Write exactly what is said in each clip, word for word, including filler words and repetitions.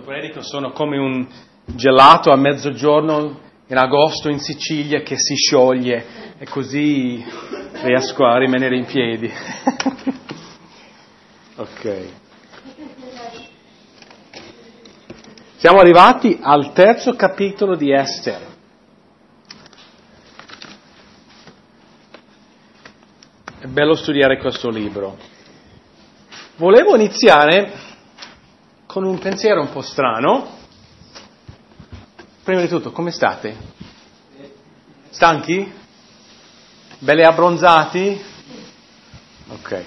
predico sono come un gelato a mezzogiorno in agosto in Sicilia che si scioglie e così riesco a rimanere in piedi. Ok. Siamo arrivati al terzo capitolo di Ester. È bello studiare questo libro. Volevo iniziare con un pensiero un po' strano. Prima di tutto, come state? Stanchi? Belli abbronzati? Ok.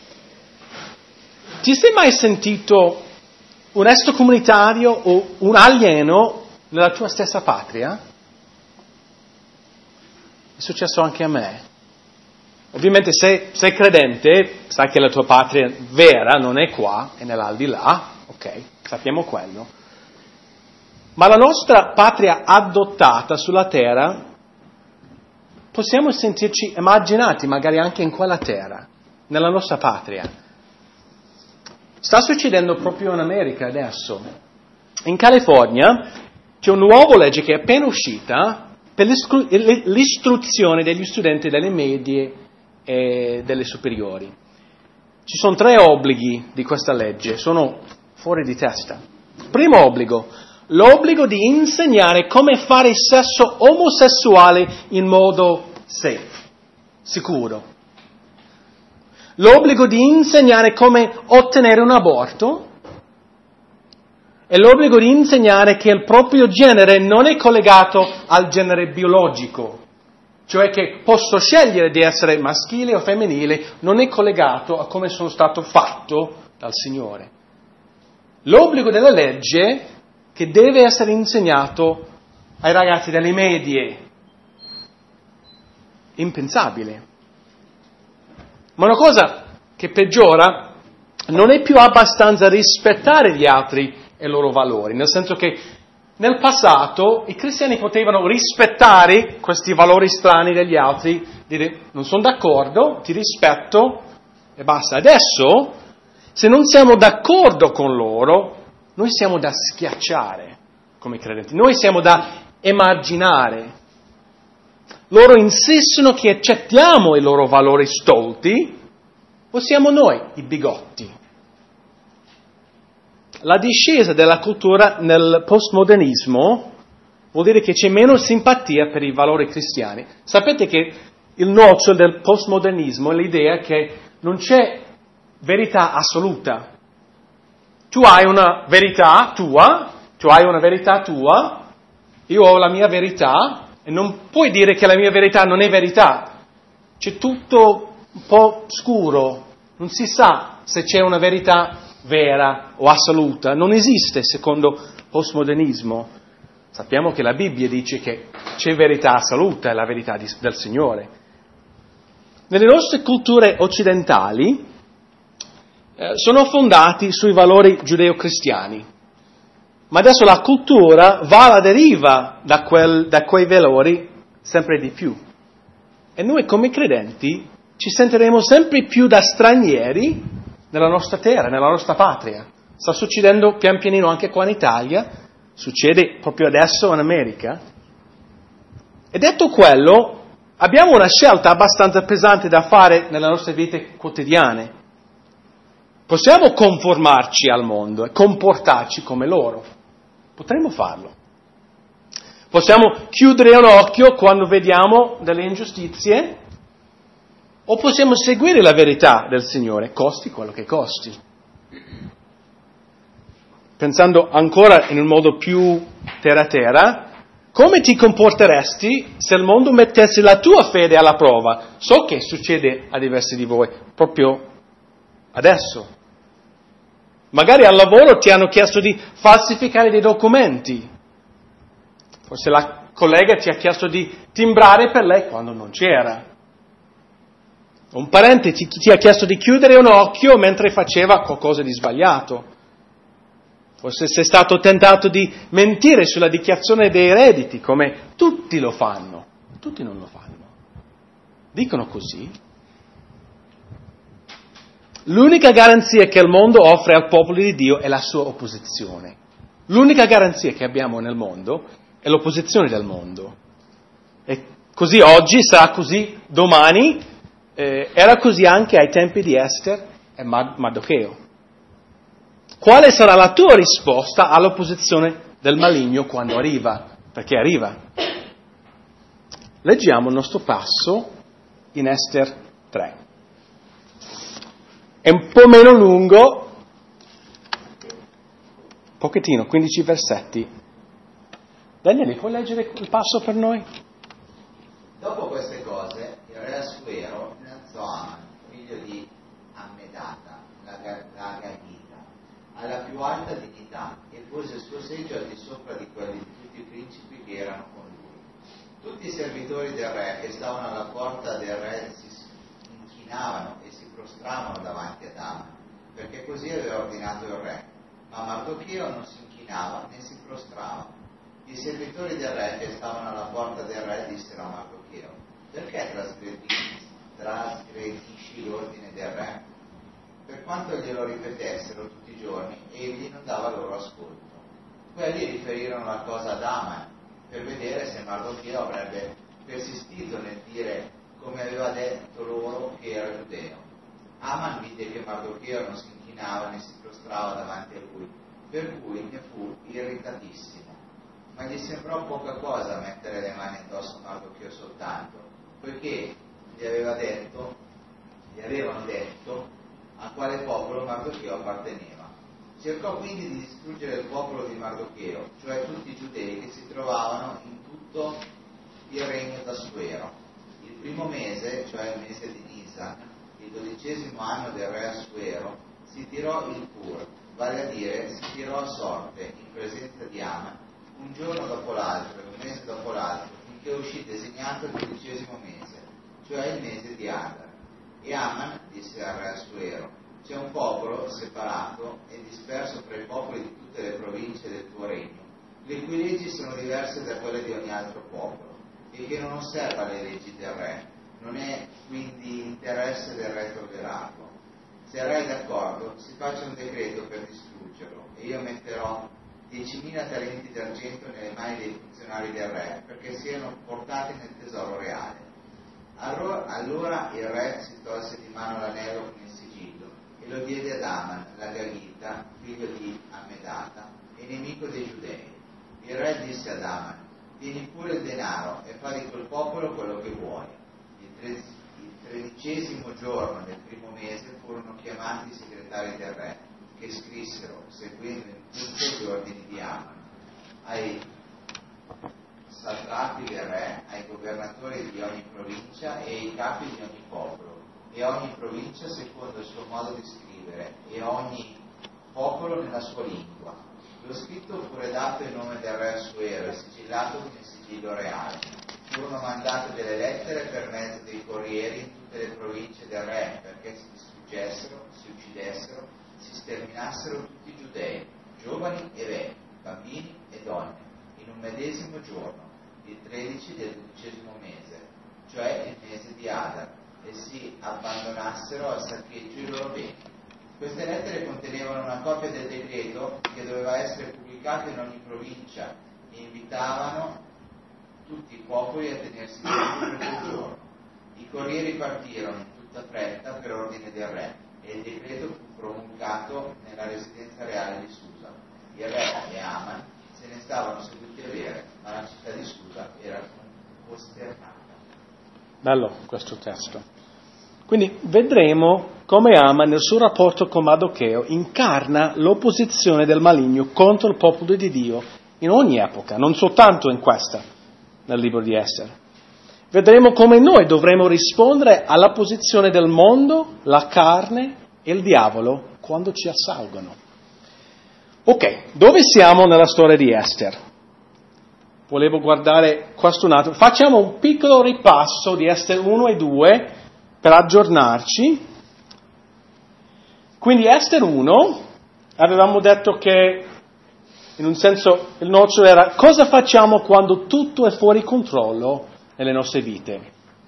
Ti sei mai sentito un extracomunitario o un alieno nella tua stessa patria? È successo anche a me. Ovviamente se sei credente, sai che la tua patria vera non è qua, è nell'aldilà, ok, sappiamo quello. Ma la nostra patria adottata sulla terra, possiamo sentirci immaginati magari anche in quella terra, nella nostra patria. Sta succedendo proprio in America adesso. In California c'è una nuova legge che è appena uscita per l'istruzione degli studenti delle medie e delle superiori. Ci sono tre obblighi di questa legge, sono fuori di testa. Primo obbligo, l'obbligo di insegnare come fare sesso omosessuale in modo safe, sicuro. L'obbligo di insegnare come ottenere un aborto e l'obbligo di insegnare che il proprio genere non è collegato al genere biologico, cioè che posso scegliere di essere maschile o femminile, non è collegato a come sono stato fatto dal Signore. L'obbligo della legge che deve essere insegnato ai ragazzi delle medie. Impensabile. Ma una cosa che peggiora, non è più abbastanza rispettare gli altri e i loro valori, nel senso che nel passato i cristiani potevano rispettare questi valori strani degli altri, dire non sono d'accordo, ti rispetto e basta. Adesso, se non siamo d'accordo con loro, noi siamo da schiacciare come credenti, noi siamo da emarginare. Loro insistono che accettiamo i loro valori stolti, o siamo noi i bigotti? La discesa della cultura nel postmodernismo vuol dire che c'è meno simpatia per i valori cristiani. Sapete che il nocciolo del postmodernismo è l'idea che non c'è verità assoluta. Tu hai una verità tua, tu hai una verità tua, io ho la mia verità, e non puoi dire che la mia verità non è verità. C'è tutto un po' scuro, non si sa se c'è una verità vera o assoluta. Non esiste secondo postmodernismo. Sappiamo che la Bibbia dice che c'è verità assoluta, è la verità di, del Signore. Nelle nostre culture occidentali eh, sono fondati sui valori giudeo-cristiani. Ma adesso la cultura va alla deriva da, quel, da quei valori sempre di più. E noi come credenti ci sentiremo sempre più da stranieri nella nostra terra, nella nostra patria. Sta succedendo pian pianino anche qua in Italia, succede proprio adesso in America. E detto quello, abbiamo una scelta abbastanza pesante da fare nelle nostre vite quotidiane. Possiamo conformarci al mondo e comportarci come loro. Potremmo farlo. Possiamo chiudere un occhio quando vediamo delle ingiustizie, o possiamo seguire la verità del Signore, costi quello che costi. Pensando ancora in un modo più terra-terra, come ti comporteresti se il mondo mettesse la tua fede alla prova? So che succede a diversi di voi, proprio adesso. Magari al lavoro ti hanno chiesto di falsificare dei documenti. Forse la collega ti ha chiesto di timbrare per lei quando non c'era. Un parente ti, ti ha chiesto di chiudere un occhio mentre faceva qualcosa di sbagliato. Forse sei stato tentato di mentire sulla dichiarazione dei redditi, come tutti lo fanno. Tutti non lo fanno. Dicono così. L'unica garanzia che il mondo offre al popolo di Dio è la sua opposizione. L'unica garanzia che abbiamo nel mondo è l'opposizione del mondo. E così oggi, sarà così domani, eh, era così anche ai tempi di Ester e Mardocheo. Quale sarà la tua risposta all'opposizione del maligno quando arriva? Perché arriva. Leggiamo il nostro passo in Ester tre. È un po' meno lungo, pochettino, quindici versetti. Daniele, puoi leggere il passo per noi? Dopo queste cose, il re Assuero innalzò Aman, figlio di Ammedata, la, la Gagita, alla più alta dignità e pose il suo seggio al di sopra di quelli di tutti i principi che erano con lui. Tutti i servitori del re che stavano alla porta del re si inchinavano e si prostravano davanti ad Aman, perché così aveva ordinato il re, ma Mardocheo non si inchinava né si prostrava. I servitori del re che stavano alla porta del re dissero a Mardocheo: perché trasgredisci, trasgredisci l'ordine del re? Per quanto glielo ripetessero tutti i giorni, egli non dava loro ascolto. Quelli riferirono la cosa ad Aman, per vedere se Mardocheo avrebbe persistito nel dire come aveva detto loro che era giudeo. Aman vide che Mardocheo non si inchinava né si prostrava davanti a lui, per cui ne fu irritatissimo. Ma gli sembrò poca cosa mettere le mani addosso a Mardocheo soltanto, poiché gli aveva detto, gli avevano detto a quale popolo Mardocheo apparteneva. Cercò quindi di distruggere il popolo di Mardocheo, cioè tutti i giudei che si trovavano in tutto il regno d'Assuero. Il primo mese, cioè il mese di Nisan, il dodicesimo anno del re Assuero, si tirò il Pur, vale a dire si tirò a sorte in presenza di Aman, un giorno dopo l'altro e un mese dopo l'altro, finché uscì designato il dodicesimo mese, cioè il mese di Adar. E Aman disse al re Assuero: c'è un popolo separato e disperso tra i popoli di tutte le province del tuo regno, le cui leggi sono diverse da quelle di ogni altro popolo, e che non osserva le leggi del re. Non è quindi interesse del re tollerarlo. Se il re è d'accordo, si faccia un decreto per distruggerlo, e io metterò diecimila talenti d'argento nelle mani dei funzionari del re, perché siano portati nel tesoro reale. Allora, allora il re si tolse di mano l'anello con il sigillo e lo diede ad Aman, la Gagita, figlio di Ammedata e nemico dei giudei. Il re disse ad Aman: tieni pure il denaro e fa di quel popolo quello che vuoi. Il, tre, il tredicesimo giorno del primo mese furono chiamati i segretari del re, che scrissero, seguendo in tutto gli ordini di Aman, ai satrapi del re, ai governatori di ogni provincia e ai capi di ogni popolo, e ogni provincia secondo il suo modo di scrivere, e ogni popolo nella sua lingua. Lo scritto fu redatto in nome del re Assuero e sigillato con il sigillo reale. Furono mandate delle lettere per mezzo dei corrieri in tutte le province del re, perché si distruggessero, si uccidessero, si sterminassero tutti i giudei, giovani e vecchi, bambini e donne, in un medesimo giorno, il tredici del dodicesimo mese, cioè il mese di Adar, e si abbandonassero al saccheggio i loro beni. Queste lettere contenevano una copia del decreto che doveva essere pubblicato in ogni provincia e invitavano tutti i popoli a tenersi conto per quel giorno. I corrieri partirono in tutta fretta per ordine del re, e il decreto fu promulgato nella residenza reale di Susa. Il re e Aman se ne stavano seduti a bere, ma la città di Susa era costernata. Bello questo testo. Quindi vedremo come Aman nel suo rapporto con Mardocheo incarna l'opposizione del maligno contro il popolo di Dio in ogni epoca, non soltanto in questa, nel libro di Ester. Vedremo come noi dovremo rispondere alla posizione del mondo, la carne e il diavolo quando ci assalgono. Ok, dove siamo nella storia di Ester? Volevo guardare questo un attimo. Facciamo un piccolo ripasso di Ester uno e due per aggiornarci. Quindi Ester uno, avevamo detto che in un senso il nocciolo era cosa facciamo quando tutto è fuori controllo nelle nostre vite.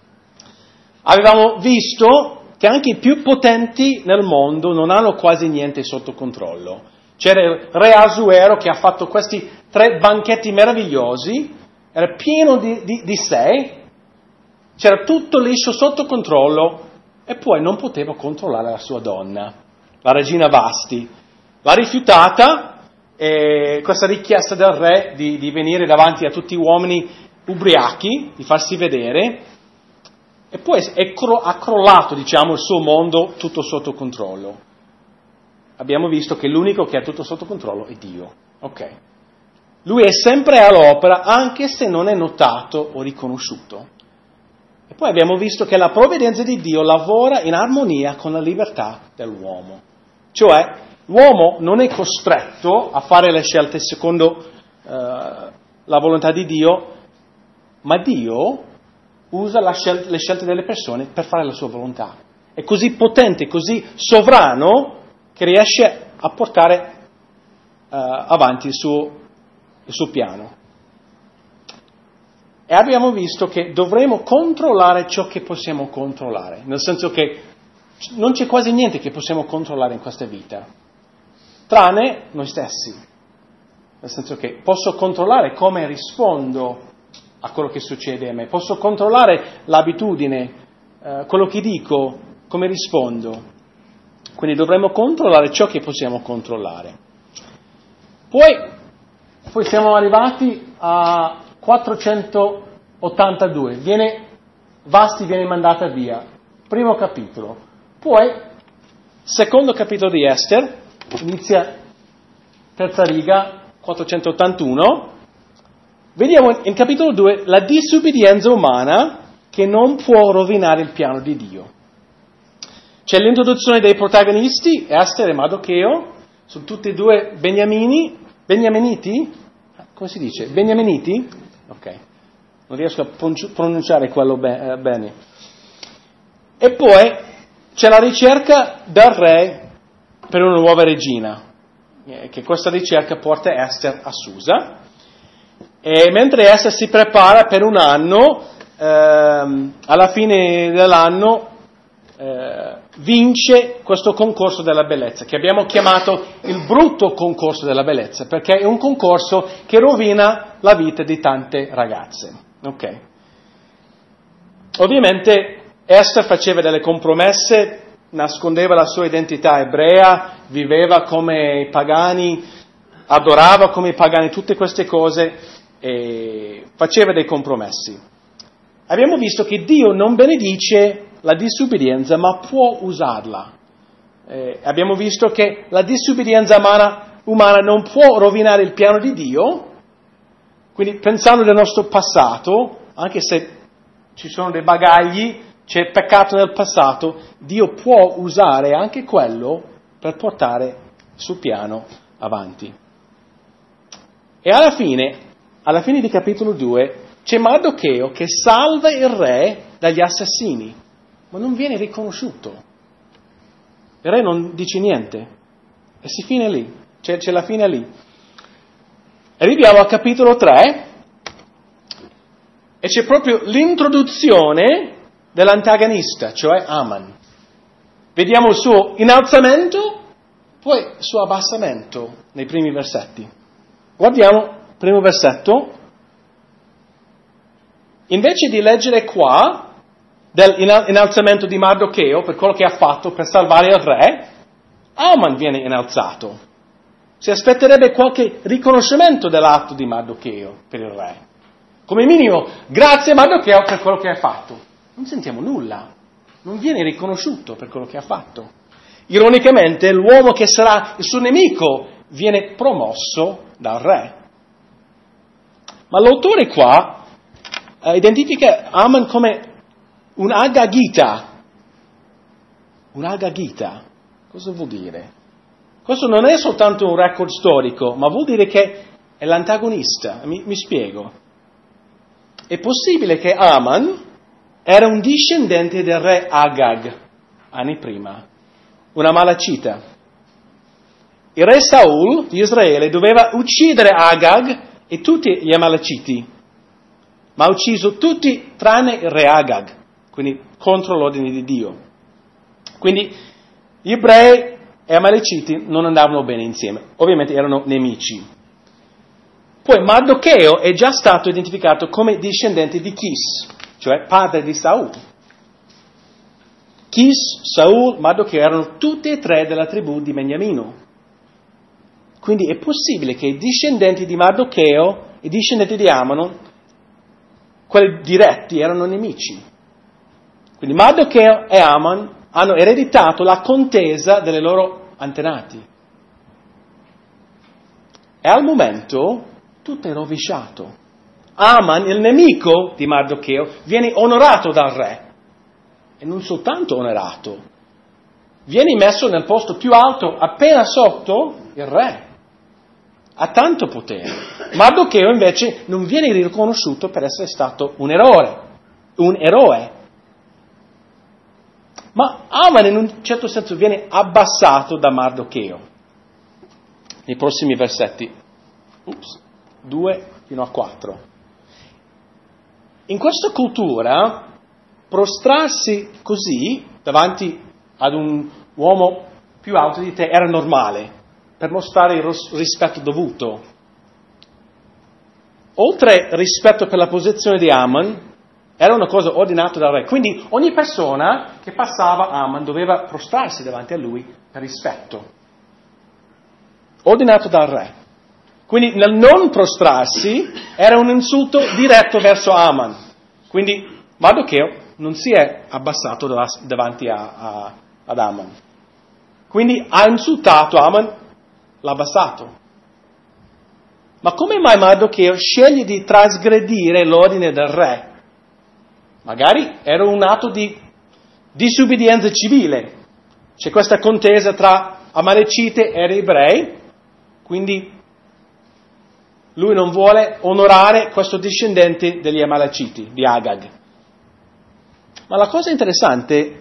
Avevamo visto che anche i più potenti nel mondo non hanno quasi niente sotto controllo. C'era il re Asuero che ha fatto questi tre banchetti meravigliosi, era pieno di, di, di sé, c'era tutto liscio sotto controllo, e poi non poteva controllare la sua donna, la regina Vasti. L'ha rifiutata, e questa richiesta del re di, di venire davanti a tutti gli uomini ubriachi, di farsi vedere, e poi è cro- ha crollato, diciamo, il suo mondo tutto sotto controllo. Abbiamo visto che l'unico che ha tutto sotto controllo è Dio. Ok. Lui è sempre all'opera, anche se non è notato o riconosciuto. E poi abbiamo visto che la provvidenza di Dio lavora in armonia con la libertà dell'uomo. Cioè, l'uomo non è costretto a fare le scelte secondo uh, la volontà di Dio, ma Dio usa la scel- le scelte delle persone per fare la sua volontà. È così potente, così sovrano, che riesce a portare uh, avanti il suo, il suo piano. E abbiamo visto che dovremo controllare ciò che possiamo controllare, nel senso che non c'è quasi niente che possiamo controllare in questa vita, tranne noi stessi. Nel senso che posso controllare come rispondo a quello che succede a me, posso controllare l'abitudine, eh, quello che dico, come rispondo. Quindi dovremo controllare ciò che possiamo controllare. Poi, poi siamo arrivati a quattrocentottantadue, viene, Vasti viene mandata via, primo capitolo. Poi, secondo capitolo di Ester, inizia terza riga, quattrocentottantuno, vediamo in capitolo due la disubbidienza umana che non può rovinare il piano di Dio. C'è l'introduzione dei protagonisti, Ester e Mardocheo, sono tutti e due beniamini, beniaminiti? Come si dice? Beniaminiti? Ok, non riesco a pronunciare quello be- bene. E poi c'è la ricerca del re per una nuova regina, che questa ricerca porta Ester a Susa, e mentre Ester si prepara per un anno, ehm, alla fine dell'anno eh, vince questo concorso della bellezza, che abbiamo chiamato il brutto concorso della bellezza, perché è un concorso che rovina la vita di tante ragazze. Ok. Ovviamente Ester faceva delle compromesse, nascondeva la sua identità ebrea, viveva come i pagani, adorava come i pagani, tutte queste cose, e faceva dei compromessi. Abbiamo visto che Dio non benedice la disubbidienza, ma può usarla. Eh, abbiamo visto che la disubbidienza umana, umana non può rovinare il piano di Dio, quindi pensando al nostro passato, anche se ci sono dei bagagli, c'è peccato nel passato, Dio può usare anche quello per portare il suo piano avanti. E alla fine, alla fine di capitolo due, c'è Mardocheo che salva il re dagli assassini, ma non viene riconosciuto. Il re non dice niente, e si fine lì, c'è, c'è la fine lì. Arriviamo al capitolo tre, e c'è proprio l'introduzione dell'antagonista, cioè Aman. Vediamo il suo innalzamento, poi il suo abbassamento nei primi versetti. Guardiamo il primo versetto. Invece di leggere qua dell'innalzamento di Mardocheo per quello che ha fatto per salvare il re, Aman viene innalzato. Si aspetterebbe qualche riconoscimento dell'atto di Mardocheo per il re. Come minimo, grazie Mardocheo per quello che hai fatto. Non sentiamo nulla, non viene riconosciuto per quello che ha fatto. Ironicamente, l'uomo che sarà il suo nemico viene promosso dal re. Ma l'autore qua eh, identifica Aman come un Agagita. Un Agagita, cosa vuol dire? Questo non è soltanto un record storico, ma vuol dire che è l'antagonista. Mi, mi spiego. È possibile che Aman era un discendente del re Agag, anni prima, una malacita. Il re Saul di Israele doveva uccidere Agag e tutti gli amalaciti, ma ha ucciso tutti tranne il re Agag, quindi contro l'ordine di Dio. Quindi gli ebrei e Amaleciti non andavano bene insieme, ovviamente erano nemici. Poi Mardocheo è già stato identificato come discendente di Chis, cioè padre di Saul. Chis, Saul, Mardocheo erano tutti e tre della tribù di Beniamino. Quindi è possibile che i discendenti di Mardocheo e i discendenti di Amon, quelli diretti, erano nemici. Quindi Mardocheo e Amon hanno ereditato la contesa delle loro antenati. E al momento tutto è rovesciato. Aman, il nemico di Mardocheo, viene onorato dal re. E non soltanto onorato, viene messo nel posto più alto, appena sotto il re. Ha tanto potere. Mardocheo invece non viene riconosciuto per essere stato un eroe. Un eroe. Ma Aman in un certo senso viene abbassato da Mardocheo. Nei prossimi versetti, ups, due fino a quattro. In questa cultura, prostrarsi così davanti ad un uomo più alto di te era normale, per mostrare il rispetto dovuto. Oltre rispetto per la posizione di Aman, era una cosa ordinata dal re. Quindi ogni persona che passava Aman doveva prostrarsi davanti a lui per rispetto. Ordinato dal re. Quindi nel non prostrarsi era un insulto diretto verso Aman. Quindi Mardocheo non si è abbassato davanti a, a, ad Aman. Quindi ha insultato Aman, l'ha abbassato. Ma come mai Mardocheo sceglie di trasgredire l'ordine del re? Magari era un atto di disubbidienza civile. C'è questa contesa tra Amalecite ed ebrei, quindi lui non vuole onorare questo discendente degli Amaleciti, di Agag. Ma la cosa interessante,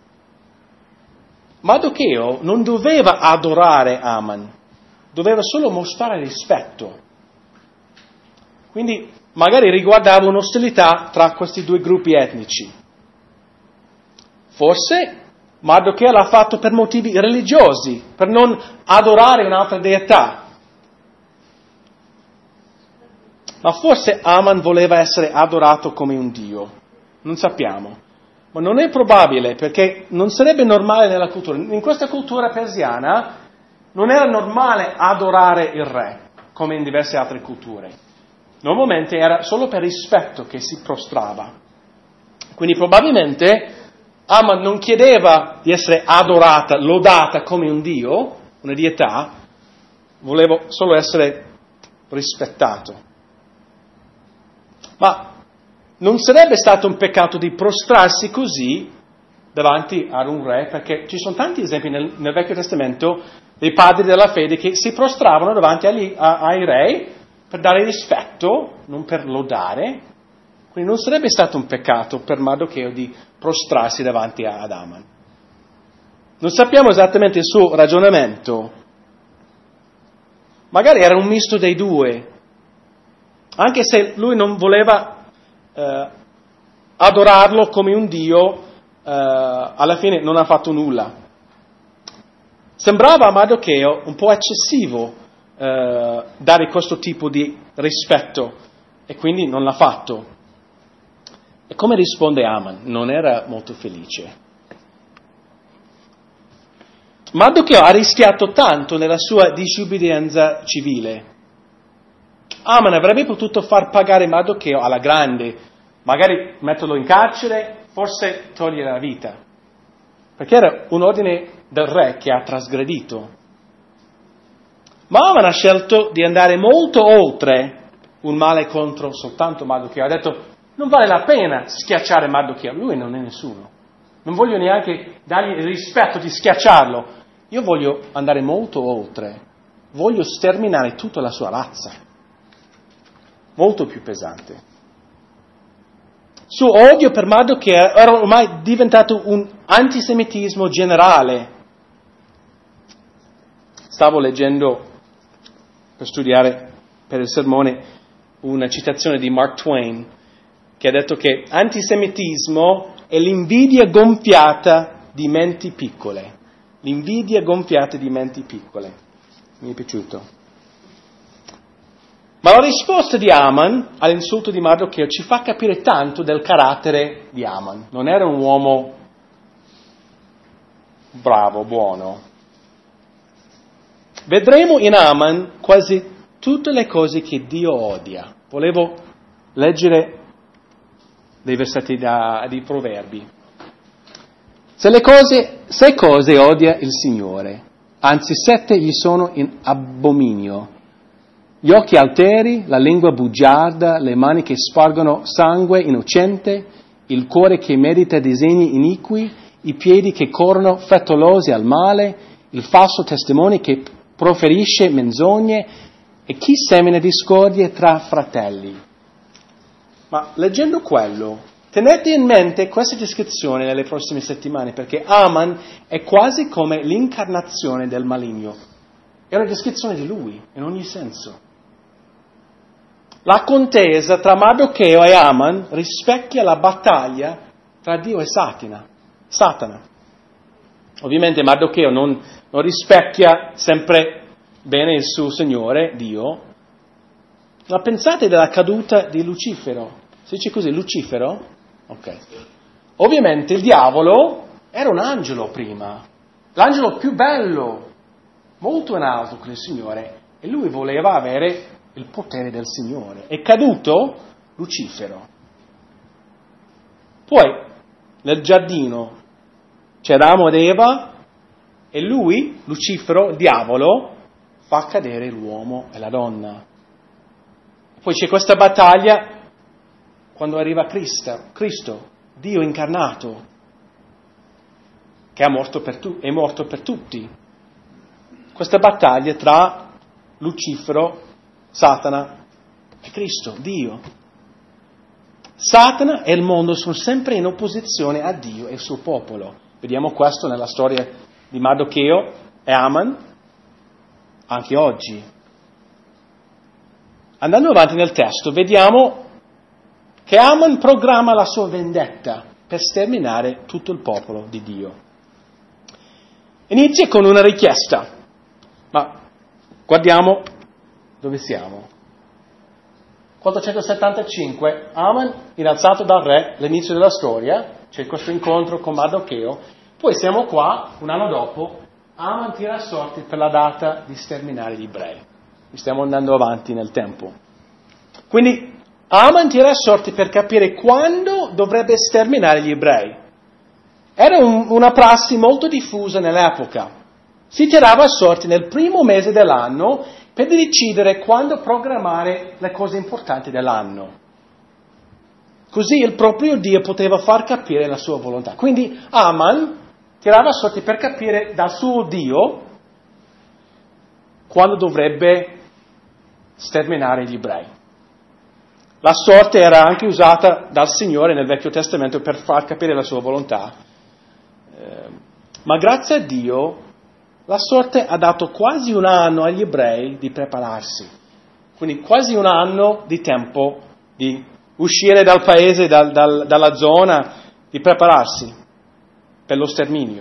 Mardocheo non doveva adorare Aman, doveva solo mostrare rispetto. Quindi magari riguardava un'ostilità tra questi due gruppi etnici. Forse Mardocheo l'ha fatto per motivi religiosi, per non adorare un'altra deità. Ma forse Aman voleva essere adorato come un dio, non sappiamo. Ma non è probabile, perché non sarebbe normale nella cultura. In questa cultura persiana non era normale adorare il re, come in diverse altre culture. Normalmente era solo per rispetto che si prostrava. Quindi probabilmente Aman non chiedeva di essere adorata, lodata come un dio, una deità, voleva solo essere rispettato. Ma non sarebbe stato un peccato di prostrarsi così davanti ad un re, perché ci sono tanti esempi nel, nel Vecchio Testamento dei padri della fede che si prostravano davanti agli, a, ai re per dare rispetto, non per lodare. Quindi non sarebbe stato un peccato per Mardocheo di prostrarsi davanti ad Aman. Non sappiamo esattamente il suo ragionamento. Magari era un misto dei due. Anche se lui non voleva eh, adorarlo come un dio, eh, alla fine non ha fatto nulla. Sembrava a Mardocheo un po' eccessivo eh, dare questo tipo di rispetto e quindi non l'ha fatto. E come risponde Aman? Non era molto felice. Mardocheo ha rischiato tanto nella sua disubbidienza civile. Aman avrebbe potuto far pagare Mardocheo alla grande, magari metterlo in carcere, forse togliere la vita, perché era un ordine del re che ha trasgredito. Ma Aman ha scelto di andare molto oltre un male contro soltanto Mardocheo. Ha detto, non vale la pena schiacciare Mardocheo, lui non è nessuno. Non voglio neanche dargli il rispetto di schiacciarlo. Io voglio andare molto oltre. Voglio sterminare tutta la sua razza. Molto più pesante. Il suo odio per Mardocheo era ormai diventato un antisemitismo generale. Stavo leggendo, per studiare per il sermone, una citazione di Mark Twain, che ha detto che antisemitismo è l'invidia gonfiata di menti piccole. l'invidia gonfiata di menti piccole. Mi è piaciuto. Ma la risposta di Aman all'insulto di Mardocheo ci fa capire tanto del carattere di Aman. Non era un uomo bravo, buono. Vedremo in Aman quasi tutte le cose che Dio odia. Volevo leggere dei versetti da, di Proverbi. Se le cose, sei cose odia il Signore, anzi sette gli sono in abominio. Gli occhi alteri, la lingua bugiarda, le mani che spargono sangue innocente, il cuore che medita disegni iniqui, i piedi che corrono frettolosi al male, il falso testimone che proferisce menzogne e chi semina discordie tra fratelli. Ma leggendo quello, tenete in mente questa descrizione nelle prossime settimane, perché Aman è quasi come l'incarnazione del maligno. È una descrizione di lui, in ogni senso. La contesa tra Mardocheo e Aman rispecchia la battaglia tra Dio e Satana. Satana. Ovviamente Mardocheo non, non rispecchia sempre bene il suo Signore, Dio, ma pensate della caduta di Lucifero. Si dice così, Lucifero? Ok. Ovviamente il diavolo era un angelo prima, l'angelo più bello, molto in alto con il Signore, e lui voleva avere il potere del Signore. È caduto Lucifero. Poi, nel giardino, c'era Adamo ed Eva, e lui, Lucifero, il diavolo, fa cadere l'uomo e la donna. Poi c'è questa battaglia quando arriva Cristo, Cristo, Dio incarnato, che è morto per, tu, è morto per tutti. Questa battaglia tra Lucifero, Satana e Cristo, Dio. Satana e il mondo sono sempre in opposizione a Dio e il suo popolo. Vediamo questo nella storia di Mardocheo e Aman, anche oggi. Andando avanti nel testo, vediamo che Aman programma la sua vendetta per sterminare tutto il popolo di Dio. Inizia con una richiesta, ma guardiamo dove siamo. quattrocentosettantacinque, Aman innalzato dal re, l'inizio della storia, c'è questo incontro con Mardocheo, poi siamo qua, un anno dopo, Aman tira a sorte per la data di sterminare gli ebrei. Stiamo andando avanti nel tempo. Quindi Aman tira a sorte per capire quando dovrebbe sterminare gli ebrei. Era un, una prassi molto diffusa nell'epoca. Si tirava a sorte nel primo mese dell'anno per decidere quando programmare le cose importanti dell'anno. Così il proprio Dio poteva far capire la sua volontà. Quindi Aman tirava a sorte per capire dal suo Dio quando dovrebbe sterminare gli ebrei. La sorte era anche usata dal Signore nel Vecchio Testamento per far capire la sua volontà. Eh, ma grazie a Dio la sorte ha dato quasi un anno agli ebrei di prepararsi. Quindi quasi un anno di tempo di uscire dal paese, dal, dal, dalla zona, di prepararsi per lo sterminio.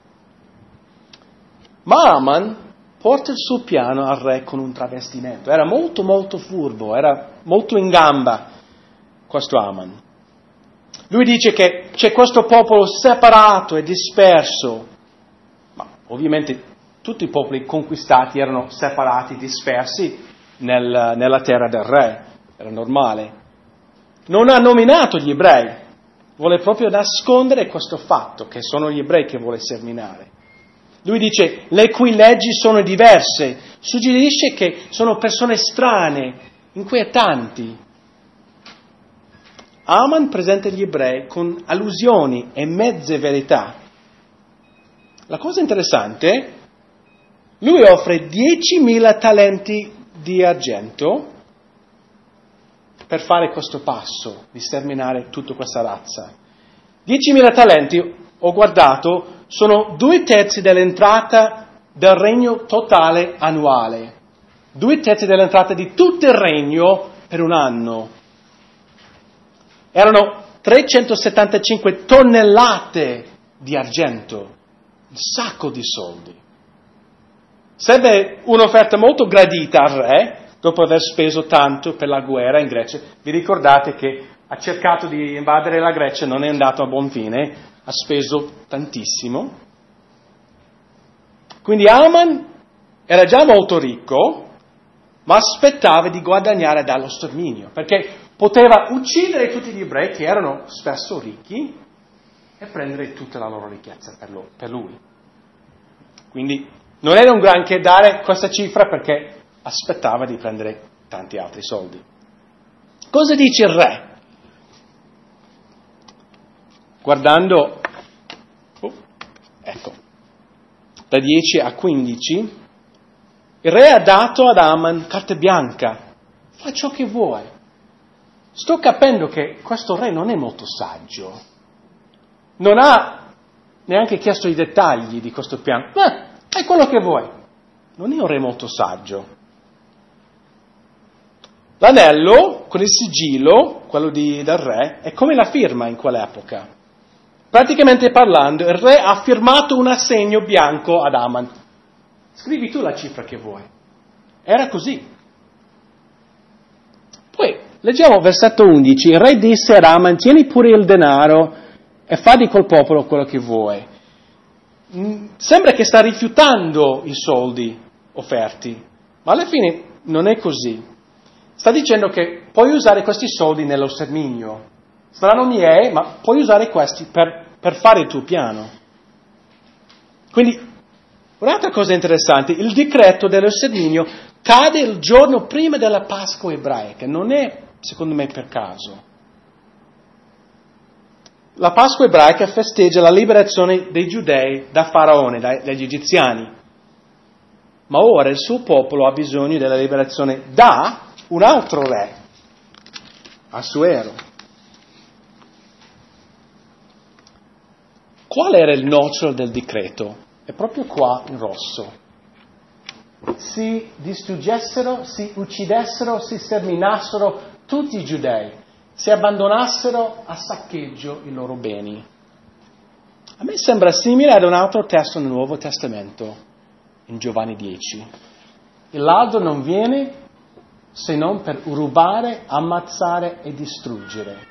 Ma Aman porta il suo piano al re con un travestimento. Era molto molto furbo, era molto in gamba questo Aman. Lui dice che c'è questo popolo separato e disperso, ma ovviamente tutti i popoli conquistati erano separati, dispersi nel, nella terra del re, era normale. Non ha nominato gli ebrei, vuole proprio nascondere questo fatto, che sono gli ebrei che vuole sterminare. Lui dice, le cui leggi sono diverse, suggerisce che sono persone strane, inquietanti. Aman presenta gli ebrei con allusioni e mezze verità. La cosa interessante, lui offre diecimila talenti di argento per fare questo passo, di sterminare tutta questa razza. diecimila talenti, ho guardato, sono due terzi dell'entrata del regno totale annuale. Due terzi dell'entrata di tutto il regno per un anno. Erano trecentosettantacinque tonnellate di argento. un sacco di soldi. Sarebbe un'offerta molto gradita al re, dopo aver speso tanto per la guerra in Grecia. Vi ricordate che ha cercato di invadere la Grecia, non è andato a buon fine, ha speso tantissimo. Quindi Haman era già molto ricco, ma aspettava di guadagnare dallo sterminio, perché poteva uccidere tutti gli ebrei che erano spesso ricchi e prendere tutta la loro ricchezza per, lo, per lui. Quindi non era un granché dare questa cifra perché aspettava di prendere tanti altri soldi. Cosa dice il re? Guardando, oh, ecco, da dieci a quindici, il re ha dato ad Haman carta bianca, fa ciò che vuoi. Sto capendo che questo re non è molto saggio, non ha neanche chiesto i dettagli di questo piano, ma fai quello che vuoi. Non è un re molto saggio. L'anello, con il sigillo, quello di, del re, è come la firma in quell'epoca. Praticamente parlando, il re ha firmato un assegno bianco ad Haman. Scrivi tu la cifra che vuoi. Era così. Poi, leggiamo versetto undici. Il re disse ad Haman, tieni pure il denaro e fa di quel popolo quello che vuoi. Sembra che sta rifiutando i soldi offerti, ma alla fine non è così. Sta dicendo che puoi usare questi soldi nello sterminio. Saranno miei, ma puoi usare questi per, per fare il tuo piano. Quindi, un'altra cosa interessante, il decreto dello sterminio cade il giorno prima della Pasqua ebraica. Non è, secondo me, per caso. La Pasqua ebraica festeggia la liberazione dei giudei da Faraone, dagli egiziani. Ma ora il suo popolo ha bisogno della liberazione da un altro re, Assuero. Qual era il nocciolo del decreto? È proprio qua in rosso. Si distruggessero, si uccidessero, si sterminassero tutti i giudei, si abbandonassero a saccheggio i loro beni. A me sembra simile ad un altro testo nel Nuovo Testamento, in Giovanni dieci. Il ladro non viene se non per rubare, ammazzare e distruggere.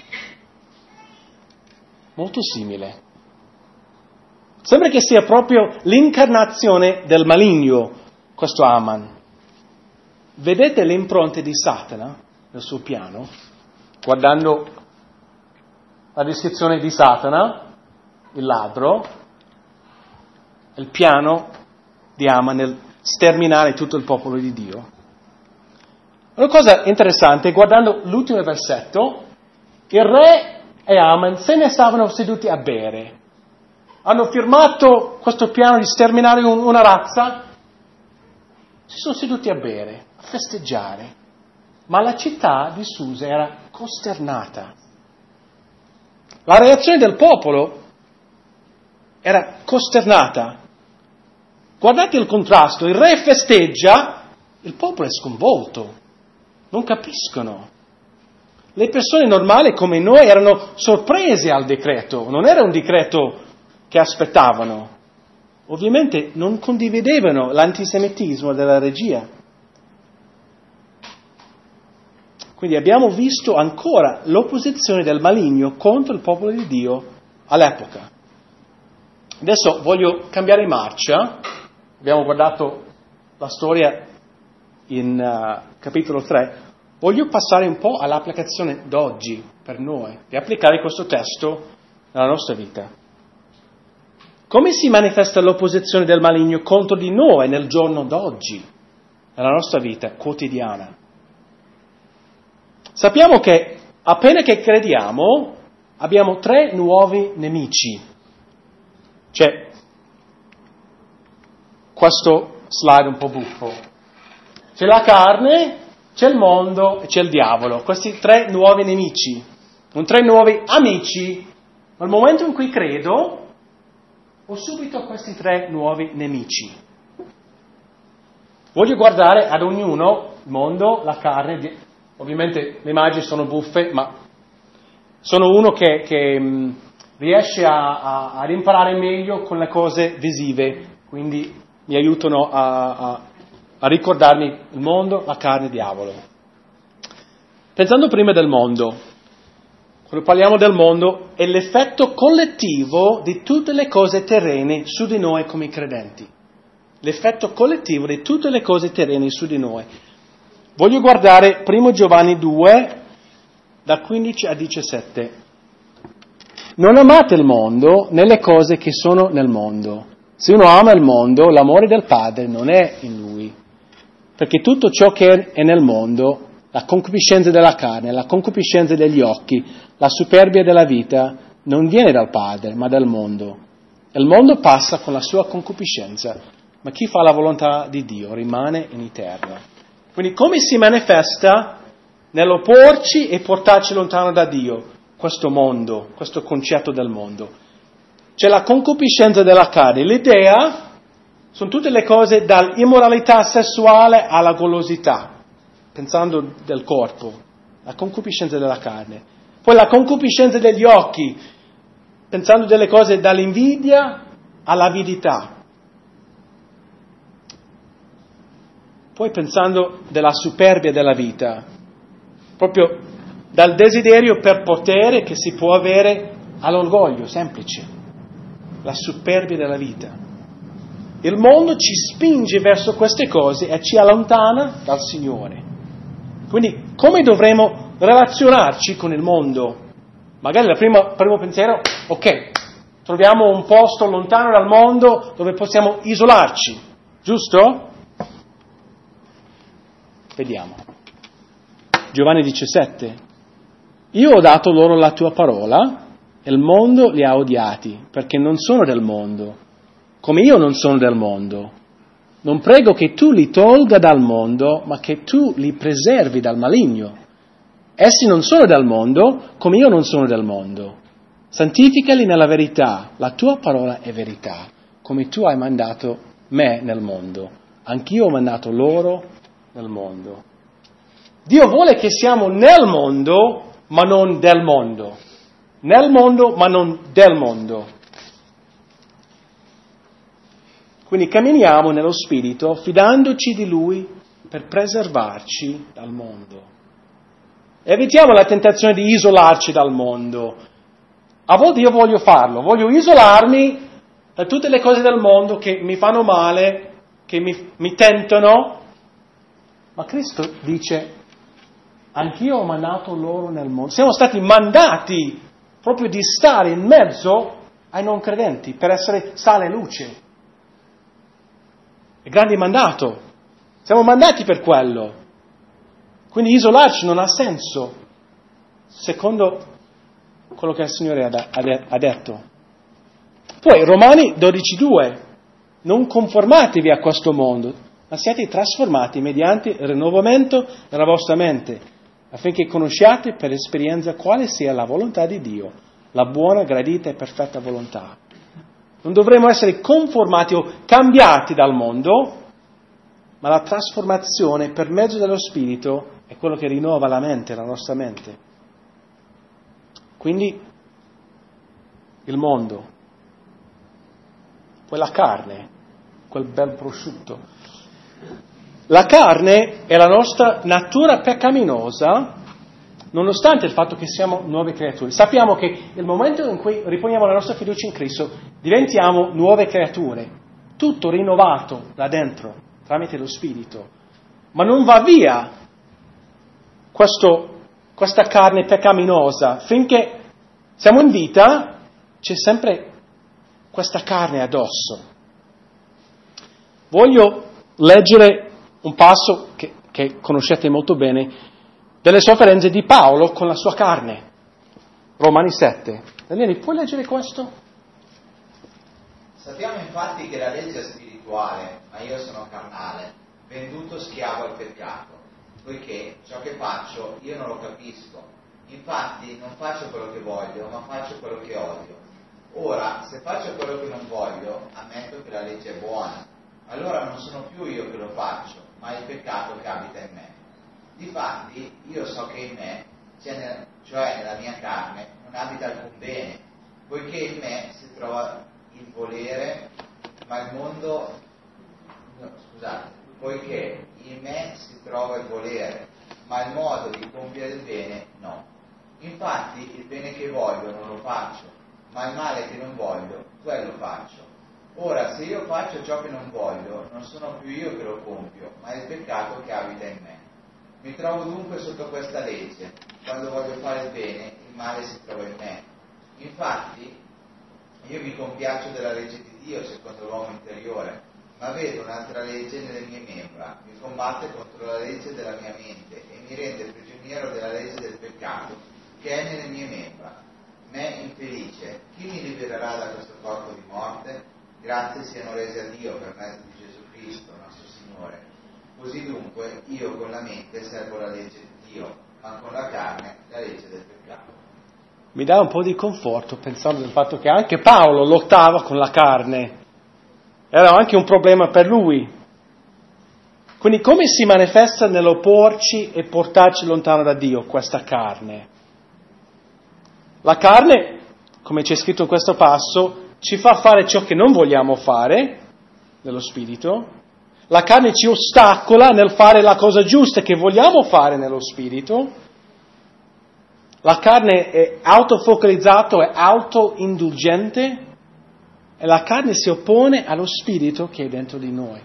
Molto simile. Sembra che sia proprio l'incarnazione del maligno, questo Haman. Vedete le impronte di Satana nel suo piano? Guardando la descrizione di Satana, il ladro, il piano di Haman nel sterminare tutto il popolo di Dio. Una cosa interessante, guardando l'ultimo versetto, il re e Haman se ne stavano seduti a bere. Hanno firmato questo piano di sterminare un, una razza, si sono seduti a bere, a festeggiare. Ma la città di Susa era costernata. La reazione del popolo era costernata. Guardate il contrasto, il re festeggia, il popolo è sconvolto. Non capiscono. Le persone normali come noi erano sorprese al decreto, non era un decreto che aspettavano. Ovviamente non condividevano l'antisemitismo della regia. Quindi abbiamo visto ancora l'opposizione del maligno contro il popolo di Dio all'epoca. Adesso voglio cambiare marcia. Abbiamo guardato la storia in uh, capitolo tre, voglio passare un po' all'applicazione d'oggi per noi, di applicare questo testo nella nostra vita. Come si manifesta l'opposizione del maligno contro di noi nel giorno d'oggi, nella nostra vita quotidiana? Sappiamo che appena che crediamo abbiamo tre nuovi nemici. C'è questo slide un po' buffo. C'è la carne, c'è il mondo e c'è il diavolo. Questi tre nuovi nemici, non tre nuovi amici. Nel momento in cui credo, ho subito questi tre nuovi nemici. Voglio guardare ad ognuno, il mondo, la carne. Ovviamente le immagini sono buffe, ma sono uno che, che riesce a, a, ad imparare meglio con le cose visive, quindi mi aiutano a, a, a ricordarmi il mondo, la carne, il diavolo. Pensando prima del mondo, quando parliamo del mondo, è l'effetto collettivo di tutte le cose terrene su di noi come credenti. L'effetto collettivo di tutte le cose terrene su di noi. Voglio guardare primo Giovanni due, da quindici a diciassette. Non amate il mondo né le cose che sono nel mondo. Se uno ama il mondo, l'amore del Padre non è in lui. Perché tutto ciò che è nel mondo, la concupiscenza della carne, la concupiscenza degli occhi, la superbia della vita, non viene dal Padre, ma dal mondo. Il mondo passa con la sua concupiscenza, ma chi fa la volontà di Dio rimane in eterno. Quindi come si manifesta nell'opporci e portarci lontano da Dio? Questo mondo, questo concetto del mondo. C'è la concupiscenza della carne. L'idea sono tutte le cose dall'immoralità sessuale alla golosità, pensando del corpo, la concupiscenza della carne. Poi la concupiscenza degli occhi, pensando delle cose dall'invidia all'avidità. Poi pensando della superbia della vita, proprio dal desiderio per potere che si può avere all'orgoglio semplice, la superbia della vita. Il mondo ci spinge verso queste cose e ci allontana dal Signore. Quindi come dovremo relazionarci con il mondo? Magari il primo, primo pensiero, ok, troviamo un posto lontano dal mondo dove possiamo isolarci, giusto? Vediamo. Giovanni diciassette. Io ho dato loro la tua parola e il mondo li ha odiati, perché non sono del mondo, come io non sono del mondo. Non prego che tu li tolga dal mondo, ma che tu li preservi dal maligno. Essi non sono del mondo, come io non sono del mondo. Santificali nella verità, la tua parola è verità, come tu hai mandato me nel mondo. Anch'io ho mandato loro nel mondo. Dio vuole che siamo nel mondo, ma non del mondo. Nel mondo, ma non del mondo. Quindi camminiamo nello Spirito, fidandoci di Lui per preservarci dal mondo. Evitiamo la tentazione di isolarci dal mondo. A volte io voglio farlo, voglio isolarmi da tutte le cose del mondo che mi fanno male, che mi, mi tentano. Ma Cristo dice, anch'io ho mandato loro nel mondo. Siamo stati mandati proprio di stare in mezzo ai non credenti per essere sale e luce. È grande mandato. Siamo mandati per quello. Quindi isolarci non ha senso, secondo quello che il Signore ha detto. Poi Romani dodici due. Non conformatevi a questo mondo, ma siate trasformati mediante il rinnovamento della vostra mente, affinché conosciate per esperienza quale sia la volontà di Dio, la buona, gradita e perfetta volontà. Non dovremo essere conformati o cambiati dal mondo, ma la trasformazione per mezzo dello Spirito è quello che rinnova la mente, la nostra mente. Quindi il mondo, poi la carne, quel bel prosciutto. La carne è la nostra natura peccaminosa, nonostante il fatto che siamo nuove creature. Sappiamo che nel momento in cui riponiamo la nostra fiducia in Cristo, diventiamo nuove creature, tutto rinnovato da dentro, tramite lo Spirito. Ma non va via questo, questa carne peccaminosa. Finché siamo in vita, c'è sempre questa carne addosso. Voglio leggere un passo che, che conoscete molto bene, delle sofferenze di Paolo con la sua carne. Romani sette. Daniele, puoi leggere questo? Sappiamo infatti che la legge è spirituale, ma io sono carnale, venduto schiavo al peccato, poiché ciò che faccio io non lo capisco. Infatti non faccio quello che voglio, ma faccio quello che odio. Ora, se faccio quello che non voglio, ammetto che la legge è buona. Allora non sono più io che lo faccio, ma il peccato che abita in me. Difatti, io so che in me, cioè nella mia carne, non abita alcun bene, poiché in me si trova il volere, ma il mondo, no, scusate, poiché in me si trova il volere, ma il modo di compiere il bene no. Infatti il bene che voglio non lo faccio, ma il male che non voglio, quello faccio. Ora, se io faccio ciò che non voglio, non sono più io che lo compio, ma è il peccato che abita in me. Mi trovo dunque sotto questa legge: quando voglio fare il bene, il male si trova in me. Infatti, io mi compiaccio della legge di Dio secondo l'uomo interiore, ma vedo un'altra legge nelle mie membra, mi combatte contro la legge della mia mente e mi rende prigioniero della legge del peccato che è nelle mie membra. Me infelice, chi mi libererà da questo corpo di morte? Grazie siano rese a Dio per mezzo di Gesù Cristo, nostro Signore. Così dunque io con la mente servo la legge di Dio, ma con la carne la legge del peccato. Mi dà un po' di conforto pensando al fatto che anche Paolo lottava con la carne. Era anche un problema per lui. Quindi come si manifesta nell'opporci e portarci lontano da Dio questa carne? La carne, come c'è scritto in questo passo, ci fa fare ciò che non vogliamo fare nello spirito. La carne ci ostacola nel fare la cosa giusta che vogliamo fare nello spirito. La carne è autofocalizzato, è autoindulgente e la carne si oppone allo spirito che è dentro di noi.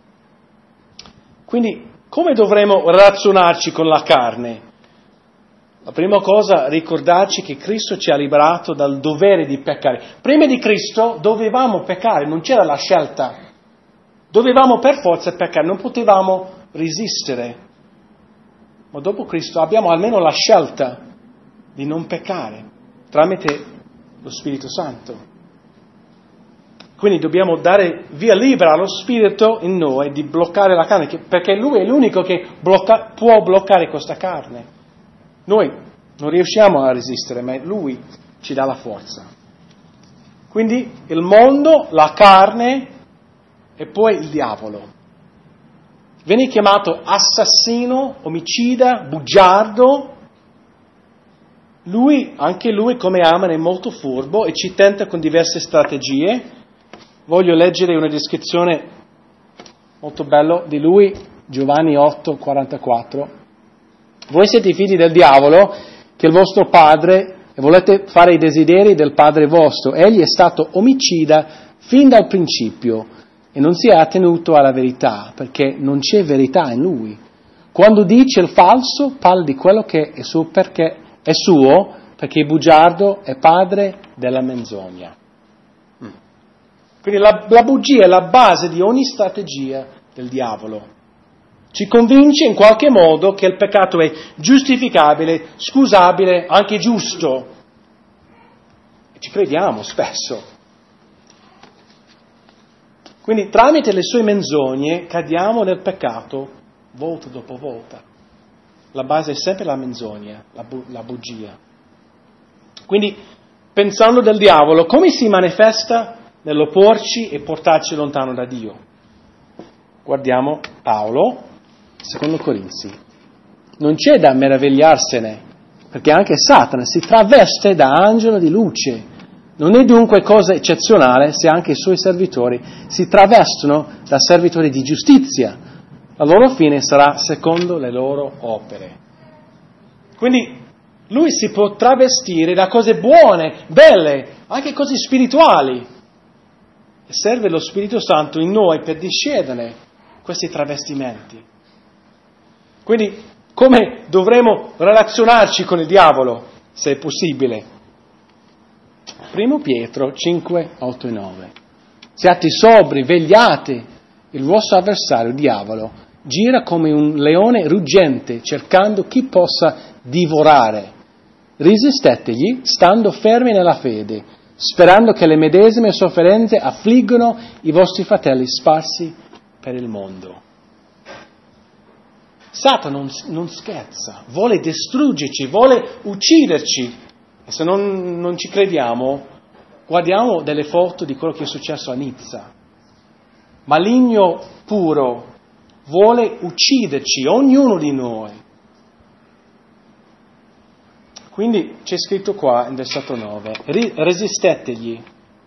Quindi come dovremo relazionarci con la carne? La prima cosa, ricordarci che Cristo ci ha liberato dal dovere di peccare. Prima di Cristo dovevamo peccare, non c'era la scelta. Dovevamo per forza peccare, non potevamo resistere. Ma dopo Cristo abbiamo almeno la scelta di non peccare tramite lo Spirito Santo. Quindi dobbiamo dare via libera allo Spirito in noi di bloccare la carne, perché Lui è l'unico che blocca, può bloccare questa carne. Noi non riusciamo a resistere, ma Lui ci dà la forza. Quindi il mondo, la carne e poi il diavolo. Viene chiamato assassino, omicida, bugiardo. Lui, anche lui come Aman, è molto furbo e ci tenta con diverse strategie. Voglio leggere una descrizione molto bella di lui, Giovanni otto quarantaquattro. Voi siete figli del diavolo, che è il vostro padre, e volete fare i desideri del padre vostro. Egli è stato omicida fin dal principio e non si è attenuto alla verità, perché non c'è verità in lui. Quando dice il falso, parla di quello che è suo, perché è suo, perché il bugiardo è padre della menzogna. Quindi la, la bugia è la base di ogni strategia del diavolo. Ci convince in qualche modo che il peccato è giustificabile, scusabile, anche giusto. E ci crediamo spesso. Quindi tramite le sue menzogne cadiamo nel peccato volta dopo volta. La base è sempre la menzogna, la, bu- la bugia. Quindi, pensando del diavolo, come si manifesta nell'opporci e portarci lontano da Dio? Guardiamo Paolo, secondo Corinzi. Non c'è da meravigliarsene, perché anche Satana si traveste da angelo di luce. Non è dunque cosa eccezionale se anche i suoi servitori si travestono da servitori di giustizia. La loro fine sarà secondo le loro opere. Quindi lui si può travestire da cose buone, belle, anche cose spirituali. E serve lo Spirito Santo in noi per discernere questi travestimenti. Quindi come dovremo relazionarci con il diavolo, se è possibile? Primo Pietro cinque, otto e nove. Siate sobri, vegliate, il vostro avversario, il diavolo, gira come un leone ruggente, cercando chi possa divorare. Resistetegli, stando fermi nella fede, sperando che le medesime sofferenze affliggono i vostri fratelli sparsi per il mondo. Satana non, non scherza, vuole distruggerci, vuole ucciderci. E se non, non ci crediamo, guardiamo delle foto di quello che è successo a Nizza. Maligno puro, vuole ucciderci, ognuno di noi. Quindi c'è scritto qua in versetto nove, resistetegli.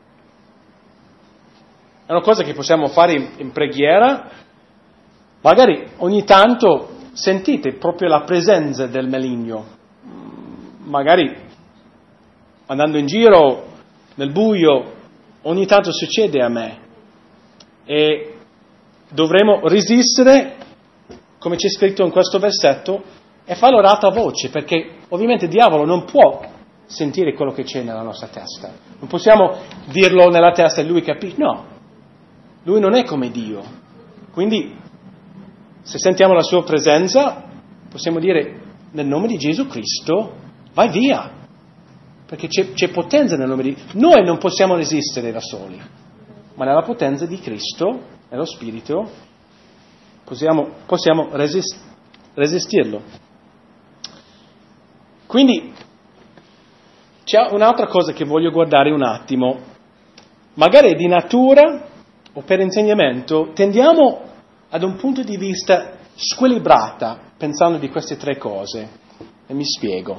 È una cosa che possiamo fare in, in preghiera, magari ogni tanto sentite proprio la presenza del maligno, magari andando in giro nel buio, ogni tanto succede a me e dovremo resistere, come c'è scritto in questo versetto, e farlo ad alta voce, perché ovviamente il diavolo non può sentire quello che c'è nella nostra testa. Non possiamo dirlo nella testa e lui capisce. No, lui non è come Dio. Quindi, se sentiamo la sua presenza, possiamo dire, nel nome di Gesù Cristo, vai via. Perché c'è, c'è potenza nel nome di Dio. Noi non possiamo resistere da soli, ma nella potenza di Cristo, nello Spirito, possiamo, possiamo resist, resistirlo. Quindi c'è un'altra cosa che voglio guardare un attimo. Magari di natura o per insegnamento tendiamo ad un punto di vista squilibrata pensando di queste tre cose. E mi spiego.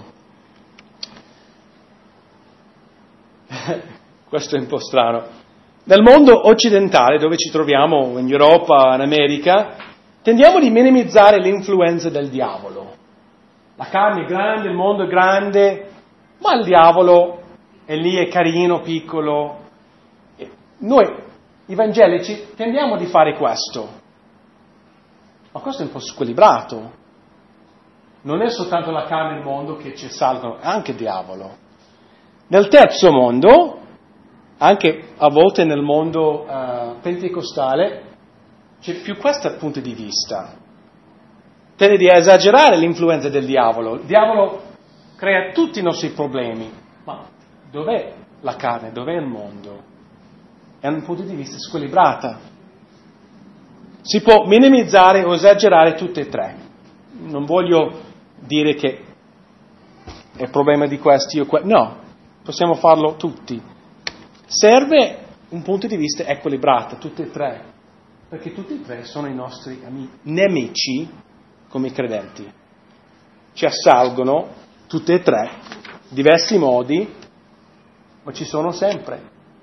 Questo è un po' strano. Nel mondo occidentale, dove ci troviamo, in Europa, in America, tendiamo di minimizzare l'influenza del diavolo. La carne è grande, il mondo è grande, ma il diavolo è lì, è carino, piccolo. Noi, evangelici, tendiamo di fare questo. Ma questo è un po' squilibrato. Non è soltanto la carne e il mondo che ci salvano, è anche il diavolo. Nel terzo mondo, anche a volte nel mondo uh, pentecostale, c'è più questo punto di vista. Tende di esagerare l'influenza del diavolo. Il diavolo crea tutti i nostri problemi. Ma dov'è la carne? Dov'è il mondo? È un punto di vista squilibrata. Si può minimizzare o esagerare tutte e tre. Non voglio dire che è problema di questi o quelli. No, possiamo farlo tutti. Serve un punto di vista equilibrato, tutte e tre. Perché tutti e tre sono i nostri amici, nemici come credenti. Ci assalgono tutte e tre, diversi modi, ma ci sono sempre.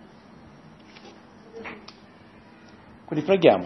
Quindi preghiamo.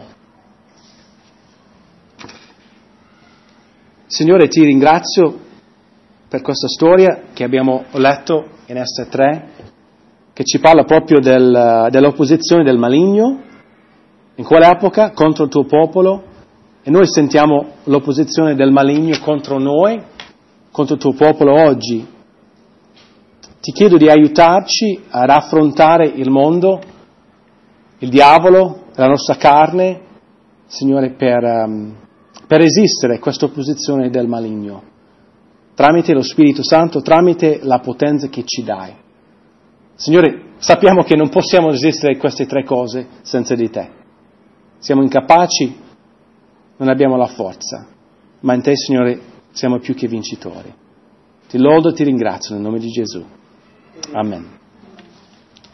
Signore, ti ringrazio per questa storia che abbiamo letto in Estere tre, che ci parla proprio del, dell'opposizione del maligno in quell'epoca contro il tuo popolo. E noi sentiamo l'opposizione del maligno contro noi, contro il tuo popolo oggi. Ti chiedo di aiutarci ad affrontare il mondo, il diavolo, la nostra carne, Signore, per, um, per resistere a questa opposizione del maligno, tramite lo Spirito Santo, tramite la potenza che ci dai. Signore, sappiamo che non possiamo resistere a queste tre cose senza di te. Siamo incapaci, non abbiamo la forza, ma in te, Signore, siamo più che vincitori. Ti lodo e ti ringrazio nel nome di Gesù. Amen.